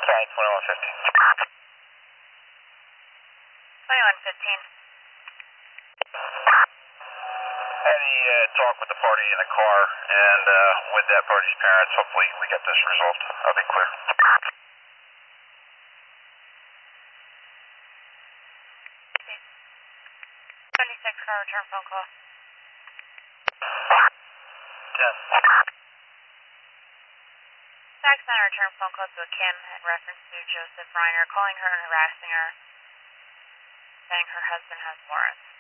Sorry, 2150. 2115. Had a talk with the party in the car and with that party's parents. Hopefully we get this resolved. I'll be clear. 76 car return phone call. 10. Fax and I return phone call to a Kim in reference to Joseph Reiner calling her and harassing her, saying her husband has warrants.